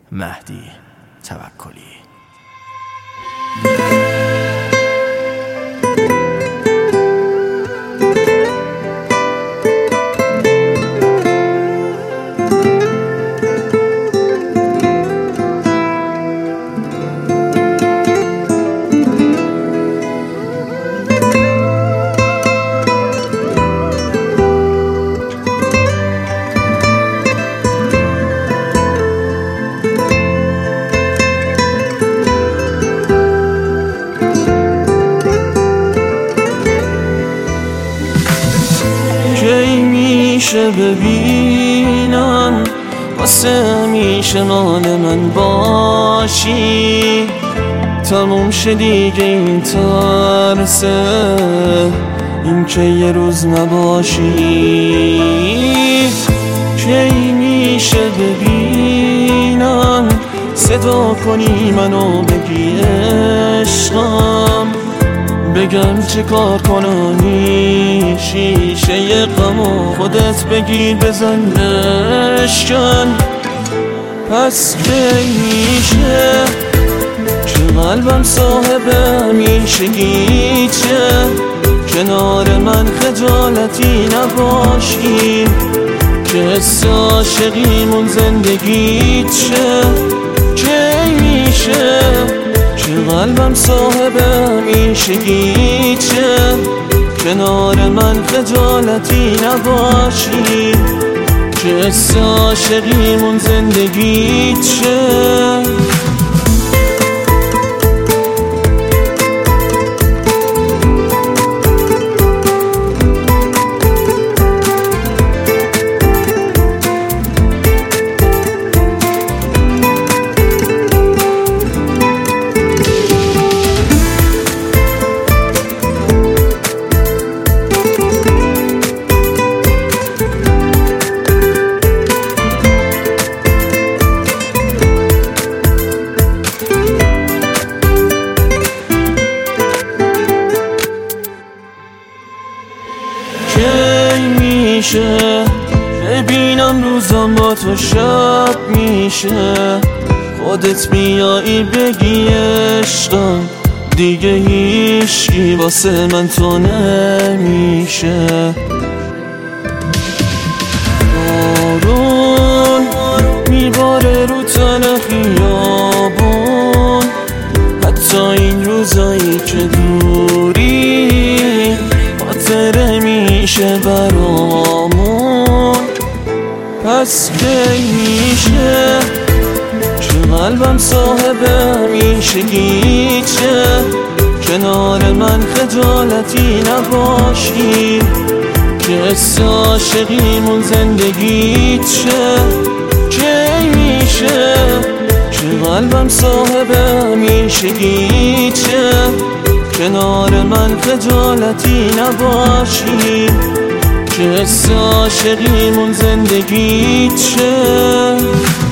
مهدی توکلی. کی میشه ببینم واسه همیشه مال من باشی، تموم شد دیگه این ترسه، این که یه روز نباشی. کی میشه ببینم صدا کنی منو بگی عشقم، بگم چه کار کنانی شیشه غمو خودت بگیر بزن بشکن. پس کی میشه که قلبم صاحب همیشگیشه، کنار من خجالتی نباشی، که حس عاشقیمون زندگیت شه. کی میشه که قلبم صاحب همیشگیشه، کنار من خجالتی نباشی، که حس عاشقیمون زندگیت شه. کی میشه ببینم روزم با تو شب میشه، خودت بیایی بگی عشقم، دیگه هیچکی واسه من تو نمیشه. بارون میباره رو تن خیابون، حتی این روزایی که دوری خاطره میشه برامون. پس کی میشه که قلبم صاحب همیشگیشه، کنار من خجالتی نباشی، که حس عاشقیمون زندگیت شه. کی میشه که قلبم صاحب همیشگیشه، کنار من خجالتی نباشی، که حس عاشقیمون زندگیت شه.